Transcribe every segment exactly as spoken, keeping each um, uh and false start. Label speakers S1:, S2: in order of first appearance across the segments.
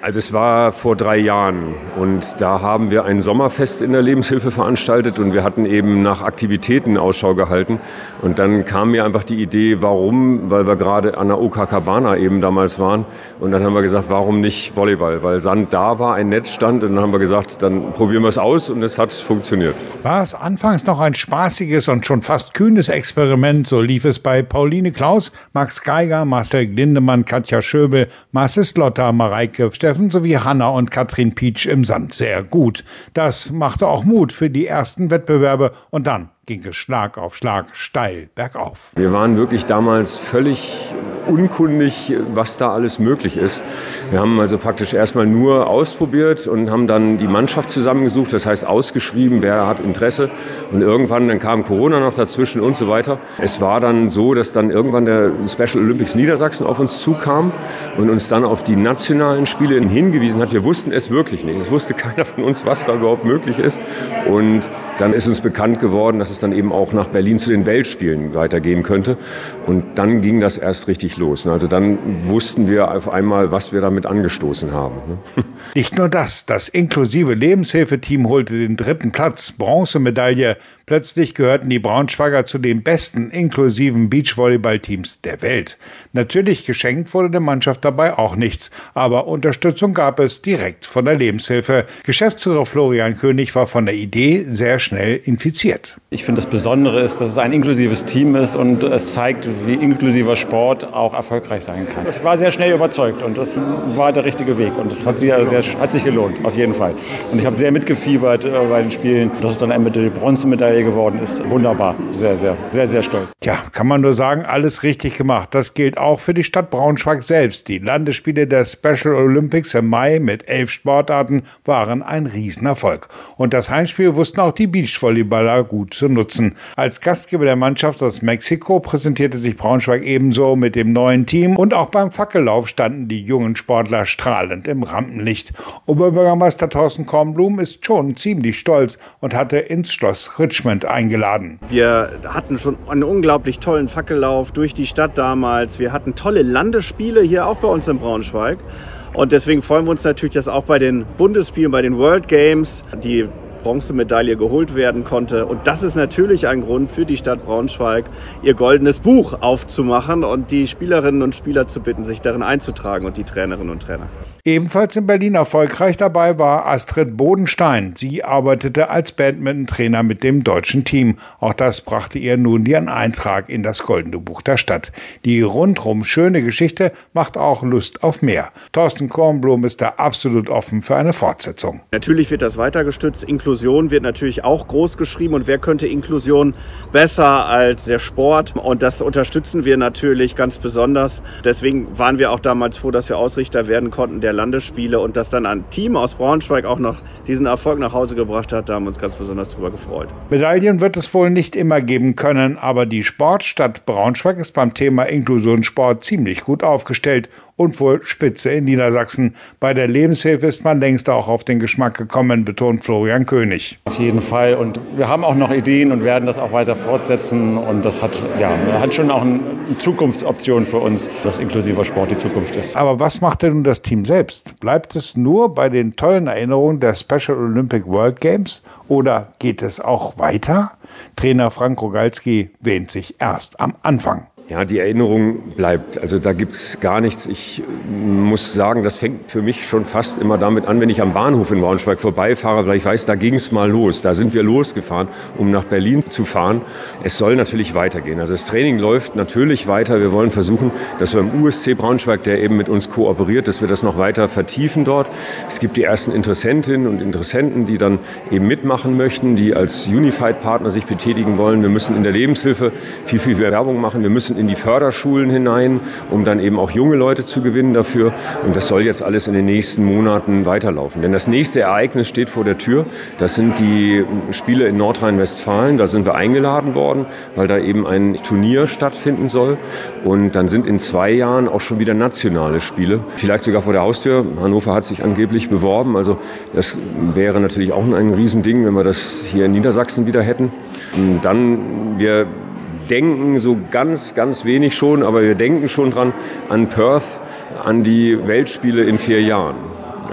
S1: Also es war vor drei Jahren und da haben wir ein Sommerfest in der Lebenshilfe veranstaltet und wir hatten eben nach Aktivitäten Ausschau gehalten. Und dann kam mir einfach die Idee, warum, weil wir gerade an der O K Cabana eben damals waren. Und dann haben wir gesagt, warum nicht Volleyball? Weil Sand da war, ein Netz stand und dann haben wir gesagt, dann probieren wir es aus und es hat funktioniert.
S2: War es anfangs noch ein spaßiges und schon fast kühnes Experiment, so lief es bei Pauline Klaus, Max Geiger, Marcel Glindemann, Katja Schöbel, Marcis Lotter, Mareike Steffen sowie Hanna und Katrin Pietsch im Sand sehr gut. Das machte auch Mut für die ersten Wettbewerbe und dann ging es Schlag auf Schlag steil bergauf.
S1: Wir waren wirklich damals völlig unkundig, was da alles möglich ist. Wir haben also praktisch erstmal nur ausprobiert und haben dann die Mannschaft zusammengesucht, das heißt ausgeschrieben, wer hat Interesse. Und irgendwann, dann kam Corona noch dazwischen und so weiter. Es war dann so, dass dann irgendwann der Special Olympics Niedersachsen auf uns zukam und uns dann auf die nationalen Spiele hingewiesen hat. Wir wussten es wirklich nicht. Es wusste keiner von uns, was da überhaupt möglich ist. Und dann ist uns bekannt geworden, dass es dann eben auch nach Berlin zu den Weltspielen weitergehen könnte. Und dann ging das erst richtig los. Also dann wussten wir auf einmal, was wir damit angestoßen haben.
S2: Nicht nur das, das inklusive Lebenshilfeteam holte den dritten Platz, Bronzemedaille. Plötzlich gehörten die Braunschweiger zu den besten inklusiven Beachvolleyballteams der Welt. Natürlich geschenkt wurde der Mannschaft dabei auch nichts, aber Unterstützung gab es direkt von der Lebenshilfe. Geschäftsführer Florian König war von der Idee sehr schnell infiziert.
S3: Ich finde, das Besondere ist, dass es ein inklusives Team ist und es zeigt, wie inklusiver Sport auch erfolgreich sein kann. Ich war sehr schnell überzeugt und das war der richtige Weg und das hat sich, sehr, hat sich gelohnt, auf jeden Fall. Und ich habe sehr mitgefiebert bei den Spielen, dass es dann am Ende die Bronzemedaille geworden ist. Wunderbar, sehr, sehr, sehr, sehr stolz.
S2: Tja, kann man nur sagen, alles richtig gemacht. Das gilt auch für die Stadt Braunschweig selbst. Die Landesspiele der Special Olympics im Mai mit elf Sportarten waren ein Riesenerfolg. Und das Heimspiel wussten auch die Beachvolleyballer gut zu nutzen. Als Gastgeber der Mannschaft aus Mexiko präsentierte sich Braunschweig ebenso mit dem neuen Team und auch beim Fackellauf standen die jungen Sportler strahlend im Rampenlicht. Oberbürgermeister Thorsten Kornblum ist schon ziemlich stolz und hatte ins Schloss Richmond eingeladen.
S4: Wir hatten schon einen unglaublich tollen Fackellauf durch die Stadt damals. Wir hatten tolle Landesspiele hier auch bei uns in Braunschweig. Und deswegen freuen wir uns natürlich, dass auch bei den Bundesspielen, bei den World Games die Bronzemedaille geholt werden konnte. Und das ist natürlich ein Grund für die Stadt Braunschweig, ihr goldenes Buch aufzumachen und die Spielerinnen und Spieler zu bitten, sich darin einzutragen und die Trainerinnen und Trainer.
S2: Ebenfalls in Berlin erfolgreich dabei war Astrid Bodenstein. Sie arbeitete als Badminton-Trainer mit dem deutschen Team. Auch das brachte ihr nun den Eintrag in das Goldene Buch der Stadt. Die rundrum schöne Geschichte macht auch Lust auf mehr. Thorsten Kornblum ist da absolut offen für eine Fortsetzung.
S4: Natürlich wird das weiter gestützt. Inklusion wird natürlich auch groß geschrieben. Und wer könnte Inklusion besser als der Sport? Und das unterstützen wir natürlich ganz besonders. Deswegen waren wir auch damals froh, dass wir Ausrichter werden konnten der Landesspiele und dass dann ein Team aus Braunschweig auch noch diesen Erfolg nach Hause gebracht hat. Da haben wir uns ganz besonders drüber gefreut.
S2: Medaillen wird es wohl nicht immer geben können, aber die Sportstadt Braunschweig ist beim Thema Inklusionssport ziemlich gut aufgestellt und wohl Spitze in Niedersachsen. Bei der Lebenshilfe ist man längst auch auf den Geschmack gekommen, betont Florian König.
S3: Auf jeden Fall. Und wir haben auch noch Ideen und werden das auch weiter fortsetzen. Und das hat, ja, hat schon auch eine Zukunftsoption für uns, dass inklusiver Sport die Zukunft ist.
S2: Aber was macht denn nun das Team selbst? Bleibt es nur bei den tollen Erinnerungen der Special Olympic World Games oder geht es auch weiter? Trainer Frank Rogalski wähnt sich erst am Anfang.
S1: Ja, die Erinnerung bleibt. Also da gibt's gar nichts. Ich muss sagen, das fängt für mich schon fast immer damit an, wenn ich am Bahnhof in Braunschweig vorbeifahre, weil ich weiß, da ging's mal los. Da sind wir losgefahren, um nach Berlin zu fahren. Es soll natürlich weitergehen. Also das Training läuft natürlich weiter. Wir wollen versuchen, dass wir im U S C Braunschweig, der eben mit uns kooperiert, dass wir das noch weiter vertiefen dort. Es gibt die ersten Interessentinnen und Interessenten, die dann eben mitmachen möchten, die als Unified-Partner sich betätigen wollen. Wir müssen in der Lebenshilfe viel, viel Werbung machen. Wir müssen in die Förderschulen hinein, um dann eben auch junge Leute zu gewinnen dafür. Und das soll jetzt alles in den nächsten Monaten weiterlaufen. Denn das nächste Ereignis steht vor der Tür. Das sind die Spiele in Nordrhein-Westfalen. Da sind wir eingeladen worden, weil da eben ein Turnier stattfinden soll. Und dann sind in zwei Jahren auch schon wieder nationale Spiele. Vielleicht sogar vor der Haustür. Hannover hat sich angeblich beworben. Also das wäre natürlich auch ein Riesending, wenn wir das hier in Niedersachsen wieder hätten. Und dann, wir denken so ganz, ganz wenig schon, aber wir denken schon dran an Perth, an die Weltspiele in vier Jahren.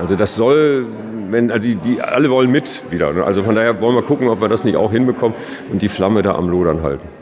S1: Also das soll, wenn, also die, die alle wollen mit wieder. Also von daher wollen wir gucken, ob wir das nicht auch hinbekommen und die Flamme da am Lodern halten.